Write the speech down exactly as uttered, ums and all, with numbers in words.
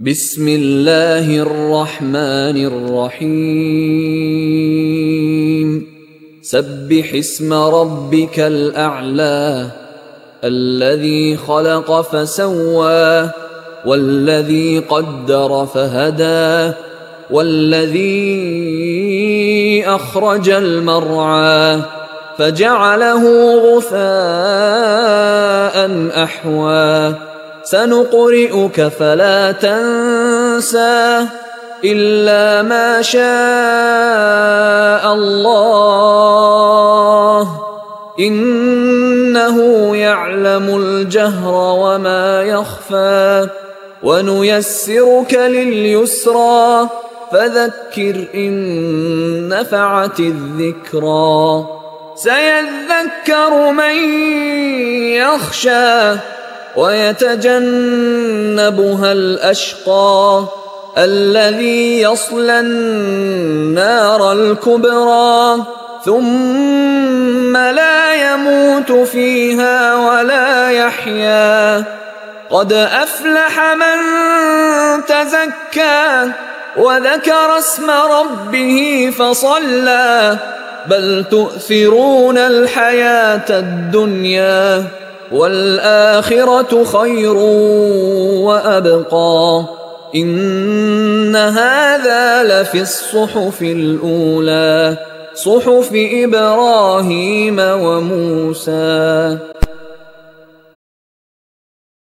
بسم الله الرحمن الرحيم سبح اسم ربك الأعلى الذي خلق فسوى والذي قدر فهدى والذي أخرج المرعى فجعله غثاء أحوى سنقرئك فلا تنسى إلا ما شاء الله إنه يعلم الجهر وما يخفى ونيسرك لليسرى فذكر إن نفعت الذكرى سيذكر من يخشى ويتجنبها الأشقى الذي يصلى النار الكبرى ثم لا يموت فيها ولا يحيا قد أفلح من تزكى وذكر اسم ربه فصلى بل تؤثرون الحياة الدنيا والآخرة خير وأبقى إن هذا لفي الصحف الأولى صحف إبراهيم وموسى.